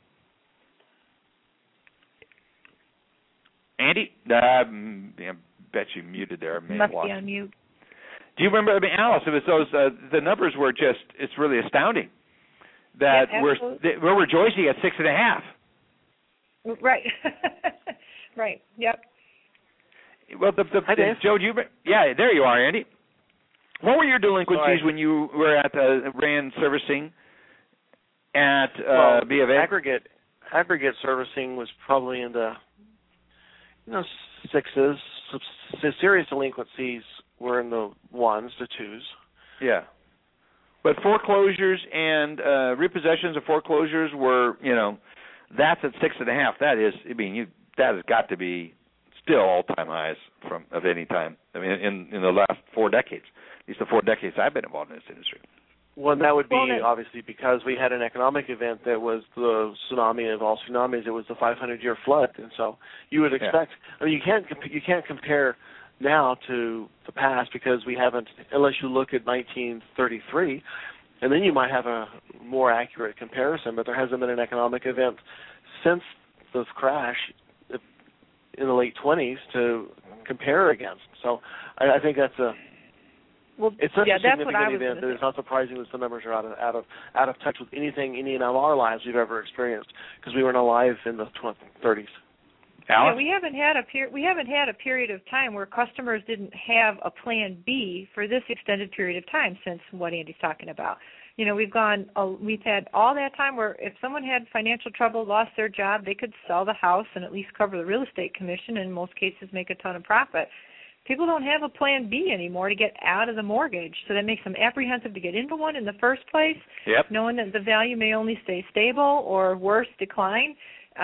Andy, I bet you muted there. Must be on mute. Do you remember? I mean, Alice, it was those. The numbers were just—it's really astounding that we're rejoicing at 6.5%. Right. Right. Yep. Well, Joe, there you are, Andy. What were your delinquencies when you were at ran servicing at B of A? Aggregate servicing was probably in the sixes. Serious delinquencies were in the 1s to 2s. Yeah. But foreclosures and repossessions of foreclosures were, that's at 6.5. That is, that has got to be still all-time highs of any time. I mean, in the last 4 decades, at least the 4 decades I've been involved in this industry. Well, that would be obviously because we had an economic event that was the tsunami of all tsunamis. It was the 500-year flood, and so you would expect. I mean, you can't compare now to the past because we haven't, unless you look at 1933. And then you might have a more accurate comparison, but there hasn't been an economic event since this crash in the late 20s to compare against. So I think that's it's such a significant event that it's not surprising that the numbers are out of touch with anything any of our lives we've ever experienced because we weren't alive in the 30s. Alice? Yeah, we haven't had a period of time where customers didn't have a plan B for this extended period of time since what Andy's talking about. We've had all that time where if someone had financial trouble, lost their job, they could sell the house and at least cover the real estate commission and in most cases make a ton of profit. People don't have a plan B anymore to get out of the mortgage, so that makes them apprehensive to get into one in the first place, knowing that the value may only stay stable or worse, decline.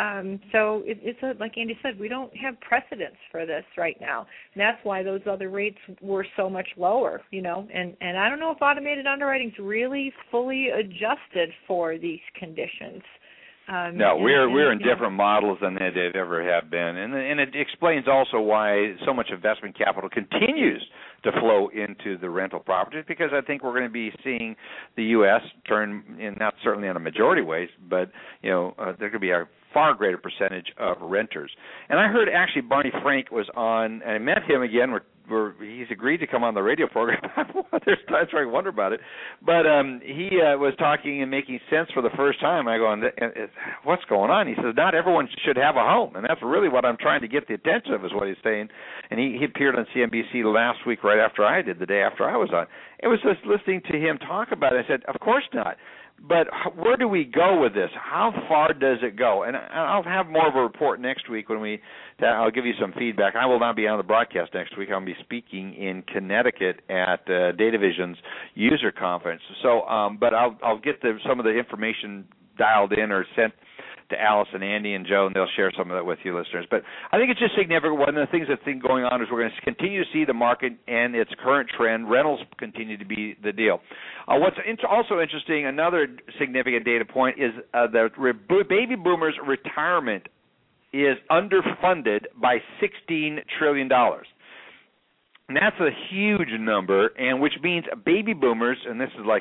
So it's like Andy said, we don't have precedence for this right now. And that's why those other rates were so much lower, and I don't know if automated underwriting's really fully adjusted for these conditions. No, we're in different models than they've ever have been, and it explains also why so much investment capital continues to flow into the rental properties, because I think we're going to be seeing the U.S. turn, in not certainly in a majority ways, but there could be a far greater percentage of renters. And I heard actually Barney Frank was on, and I met him again. He's agreed to come on the radio program. There's times where I wonder about it. But he was talking and making sense for the first time. I go, what's going on? He says, not everyone should have a home. And that's really what I'm trying to get the attention of is what he's saying. And he appeared on CNBC last week right after I did, the day after I was on. It was just listening to him talk about it. I said, of course not. But where do we go with this? How far does it go? And I'll have more of a report next week I'll give you some feedback. I will not be on the broadcast next week. I'll be speaking in Connecticut at DataVision's user conference. So, but I'll get some of the information dialed in or sent to Alice and Andy and Joe, and they'll share some of that with you listeners. But I think it's just significant. One of the things that's going on is we're going to continue to see the market and its current trend. Rentals continue to be the deal. What's also interesting, another significant data point, is the baby boomers' retirement is underfunded by $16 trillion. And that's a huge number, and which means baby boomers, and this is like a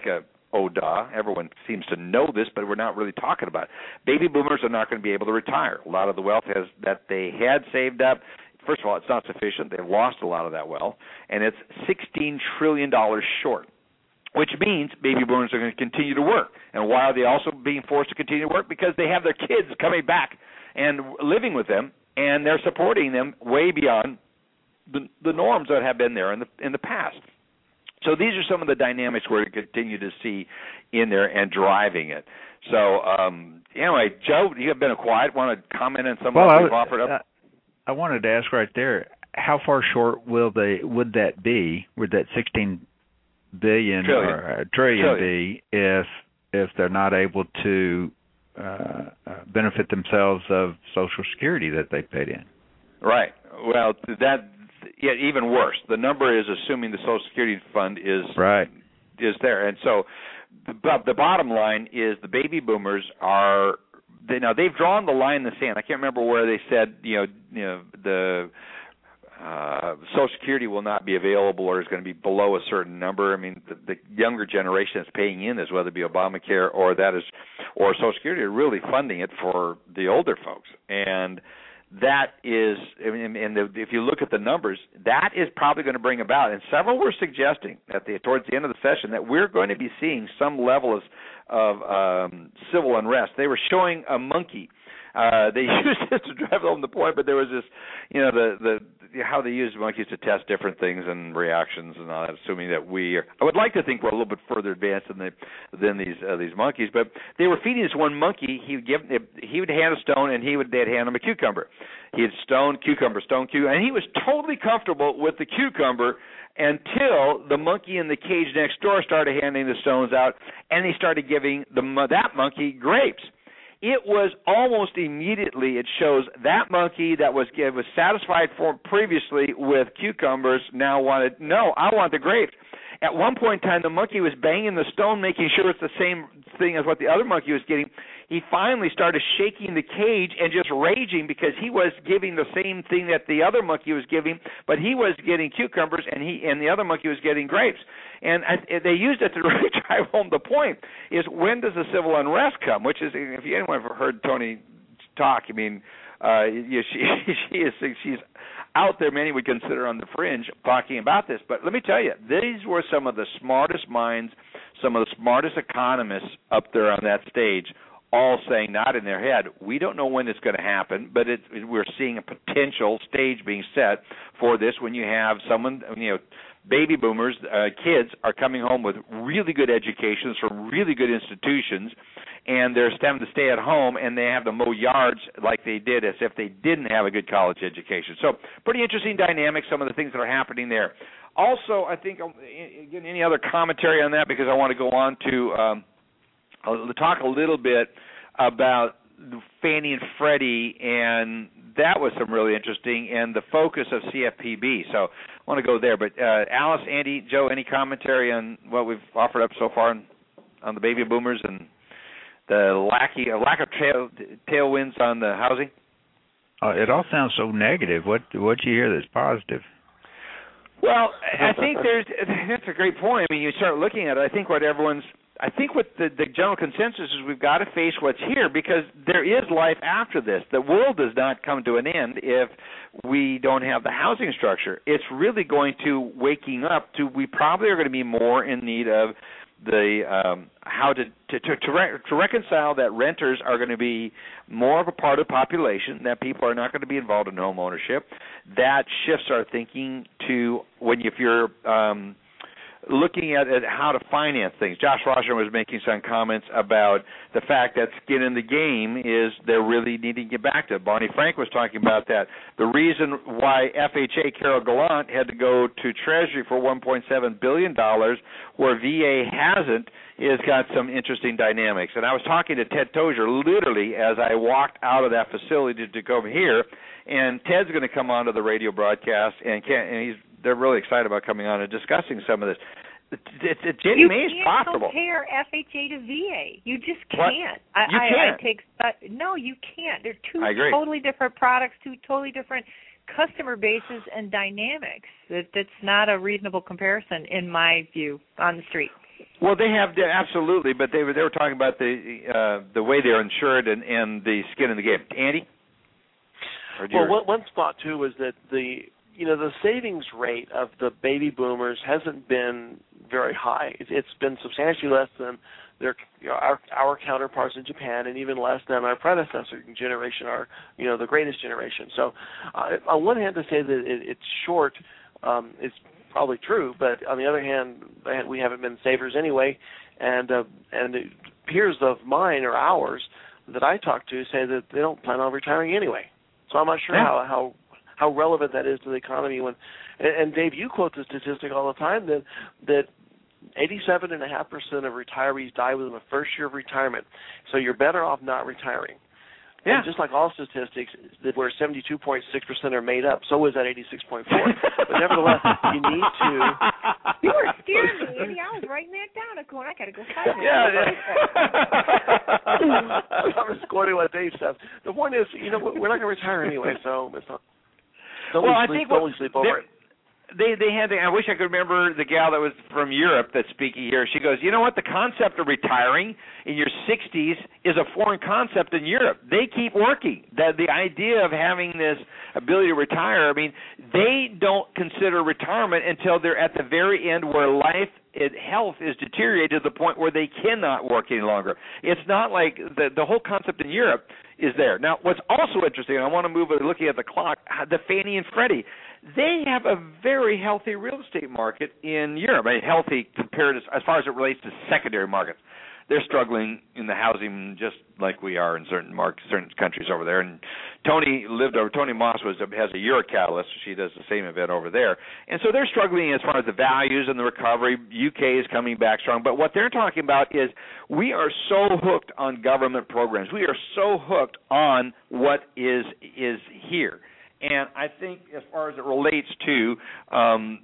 oh duh, everyone seems to know this, but we're not really talking about it. Baby boomers are not going to be able to retire. A lot of the wealth that they had saved up, first of all, it's not sufficient. They've lost a lot of that wealth, and it's $16 trillion short, which means baby boomers are going to continue to work. And why are they also being forced to continue to work? Because they have their kids coming back and living with them, and they're supporting them way beyond the norms that have been there in the past. So these are some of the dynamics we're going to continue to see in there and driving it. So anyway, Joe, you have been quiet. Want to comment on some of what we've offered up? I wanted to ask right there, how far short would that be? Would that 16 billion or trillion be if they're not able to benefit themselves of Social Security that they paid in? Right. Well, even worse. The number is assuming the Social Security fund is there, and so the bottom line is the baby boomers they've drawn the line in the sand. I can't remember where they said the Social Security will not be available or is going to be below a certain number. I mean, the younger generation that's paying in is whether it be Obamacare or Social Security are really funding it for the older folks. And that is, if you look at the numbers, that is probably going to bring about, and several were suggesting towards the end of the session that we're going to be seeing some level of civil unrest. They were showing a monkey. They used it to drive home the point, but there was this, how they use monkeys to test different things and reactions and all that, assuming that I would like to think we're a little bit further advanced than these monkeys, but they were feeding this one monkey. He would hand a stone, and they'd hand him a cucumber. He had stone, cucumber, and he was totally comfortable with the cucumber until the monkey in the cage next door started handing the stones out, and he started giving that monkey grapes. It was almost immediately, it shows that monkey that was satisfied previously with cucumbers now wanted, no, I want the grapes. At one point in time, the monkey was banging the stone, making sure it's the same thing as what the other monkey was getting. He finally started shaking the cage and just raging because he was giving the same thing that the other monkey was giving, but he was getting cucumbers and the other monkey was getting grapes. And they used it to really drive home the point, is when does the civil unrest come, which is, if anyone ever heard Tony talk, I mean, she's out there, many would consider on the fringe, talking about this. But let me tell you, these were some of the smartest minds, some of the smartest economists up there on that stage, all saying, not in their head, we don't know when it's going to happen, but we're seeing a potential stage being set for this when you have someone, baby boomers, kids are coming home with really good educations from really good institutions, and they're having to stay at home, and they have to mow yards like they did as if they didn't have a good college education. So pretty interesting dynamics, some of the things that are happening there. Also, I think, again, any other commentary on that, because I want to go on to talk a little bit about Fannie and Freddie, and that was some really interesting, and the focus of CFPB. So I want to go there. But Alice, Andy, Joe, any commentary on what we've offered up so far on the baby boomers and the lack of tailwinds on the housing? It all sounds so negative. What you hear that's positive? Well, I think that's a great point. I mean, you start looking at it, I think what the general consensus is we've got to face what's here, because there is life after this. The world does not come to an end if we don't have the housing structure. It's really going to waking up to, we probably are going to be more in need of the how to reconcile that renters are going to be more of a part of the population, that people are not going to be involved in home ownership. That shifts our thinking to if you're looking at how to finance things. Josh Rosner was making some comments about the fact that skin in the game is they're really needing to get back to it. Barney Frank was talking about that. The reason why FHA Carol Gallant had to go to Treasury for $1.7 billion where VA hasn't is got some interesting dynamics. And I was talking to Ted Tozier literally as I walked out of that facility to come here, and Ted's going to come onto the radio broadcast, and they're really excited about coming on and discussing some of this. Jenny May is possible. You can't compare FHA to VA. You just can't. You can't. No, you can't. They're two totally different products, two totally different customer bases and dynamics. That's not a reasonable comparison, in my view, on the street. Well, they have absolutely, but they were talking about the way they're insured and the skin in the game. Andy? Well, one thought too was that the savings rate of the baby boomers hasn't been very high. It's been substantially less than our counterparts in Japan, and even less than our predecessor generation, the greatest generation. So, on one hand, to say that it's short is probably true, but on the other hand, we haven't been savers anyway, and peers of mine or ours that I talk to say that they don't plan on retiring anyway. So I'm not sure how relevant that is to the economy. And Dave, you quote the statistic all the time that 87.5% of retirees die within the first year of retirement. So you're better off not retiring. Yeah. And just like all statistics, that where 72.6% are made up, so is that 86.4. But nevertheless, you need to. You were scaring me, Andy. I was writing that down. I got to go find it. I'm just quoting what Dave says. The point is, we're not going to retire anyway, so it's not. Don't sleep over it. They had. I wish I could remember the gal that was from Europe that's speaking here. She goes, you know what? The concept of retiring in your 60s is a foreign concept in Europe. They keep working. The idea of having this ability to retire, I mean, they don't consider retirement until they're at the very end where health is deteriorated to the point where they cannot work any longer. It's not like the whole concept in Europe is there. Now, what's also interesting, and I want to move looking at the clock, the Fannie and Freddie. They have a very healthy real estate market in Europe. I mean, healthy compared as far as it relates to secondary markets. They're struggling in the housing just like we are in certain countries over there. And Tony Moss has a Eurocatalyst. She does the same event over there. And so they're struggling as far as the values and the recovery. UK is coming back strong. But what they're talking about is we are so hooked on government programs. We are so hooked on what is here. And I think as far as it relates to I'm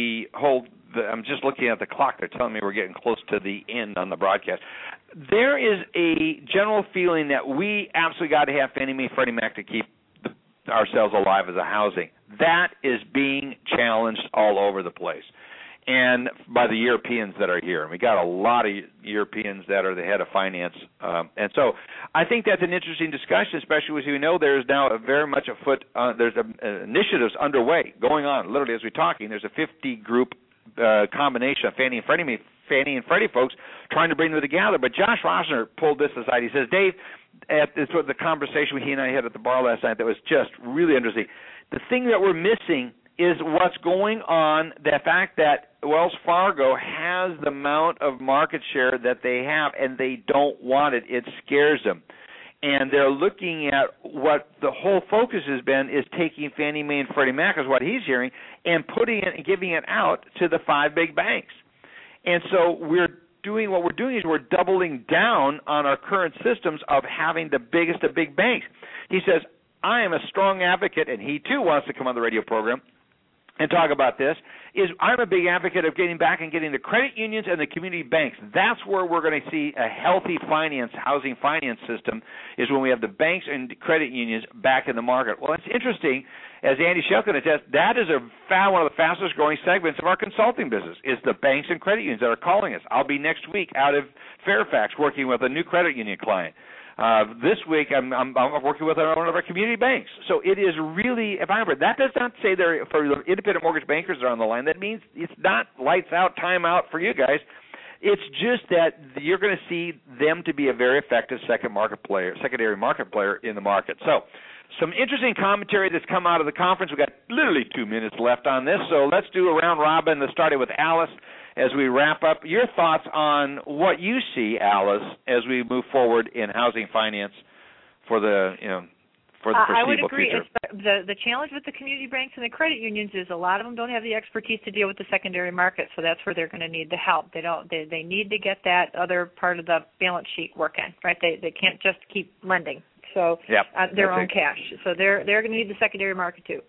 just looking at the clock. They're telling me we're getting close to the end on the broadcast. There is a general feeling that we absolutely got to have Fannie Mae, Freddie Mac to keep ourselves alive as a housing. That is being challenged all over the place, and by the Europeans that are here. And we got a lot of Europeans that are the head of finance. And so I think that's an interesting discussion, especially as we know there's now very much afoot. There's initiatives underway going on, literally as we're talking. There's a 50-group combination of Fannie and Freddie folks trying to bring them together. But Josh Rosner pulled this aside. He says, Dave, it's sort of the conversation he and I had at the bar last night that was just really interesting. The thing that we're missing is what's going on, the fact that Wells Fargo has the amount of market share that they have, and they don't want it. It scares them. And they're looking at what the whole focus has been is taking Fannie Mae and Freddie Mac, is what he's hearing, and putting it and giving it out to the 5 big banks. And so what we're doing is we're doubling down on our current systems of having the biggest of big banks. He says, I am a strong advocate, and he too wants to come on the radio program and talk about this, is I'm a big advocate of getting back and getting the credit unions and the community banks. That's where we're going to see a healthy housing finance system, is when we have the banks and credit unions back in the market. Well, it's interesting, as Andy Schell can attest, that is one of the fastest growing segments of our consulting business, is the banks and credit unions that are calling us. I'll be next week out of Fairfax working with a new credit union client. This week, I'm working with one of our community banks. So it is really vibrant. That does not say for the independent mortgage bankers that are on the line, that means it's not lights out, time out for you guys. It's just that you're going to see them to be a very effective secondary market player in the market. So some interesting commentary that's come out of the conference. We've got literally 2 minutes left on this, so let's do a round robin. Let's start it with Alice as we wrap up. Your thoughts on what you see, Alice, as we move forward in housing finance for the foreseeable future. I would agree. The challenge with the community banks and the credit unions is a lot of them don't have the expertise to deal with the secondary market, so that's where they're going to need the help. They need to get that other part of the balance sheet working, right? They can't just keep lending. So their own cash. So they're going to need the secondary market too.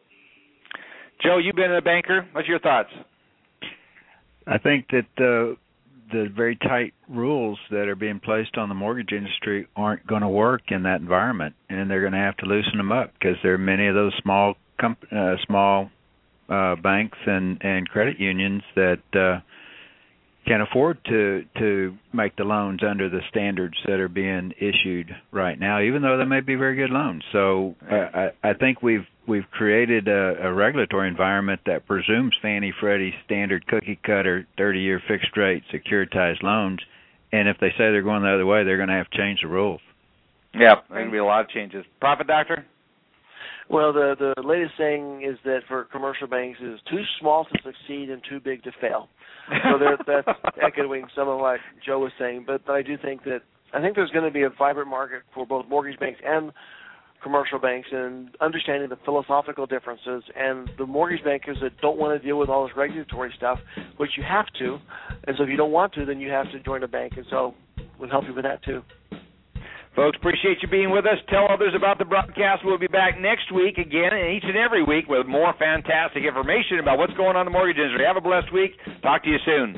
Joe, you've been a banker. What's your thoughts? I think that the very tight rules that are being placed on the mortgage industry aren't going to work in that environment, and they're going to have to loosen them up because there are many of those small banks and credit unions that can afford to make the loans under the standards that are being issued right now, even though they may be very good loans. So I think we've created a regulatory environment that presumes Fannie Freddie standard cookie cutter 30-year fixed rate securitized loans, and if they say they're going the other way, they're going to have to change the rules. Yeah, there's going to be a lot of changes. Profit Doctor? Well, the latest saying is that for commercial banks is too small to succeed and too big to fail. So that's echoing some of what Joe was saying. But I do think there's going to be a vibrant market for both mortgage banks and commercial banks, and understanding the philosophical differences, and the mortgage bankers that don't want to deal with all this regulatory stuff, which you have to. And so if you don't want to, then you have to join a bank. And so we'll help you with that too. Folks, appreciate you being with us. Tell others about the broadcast. We'll be back next week again, and each and every week with more fantastic information about what's going on in the mortgage industry. Have a blessed week. Talk to you soon.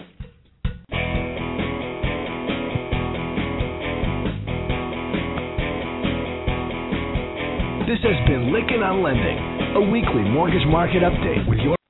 This has been Lykken on Lending, a weekly mortgage market update with your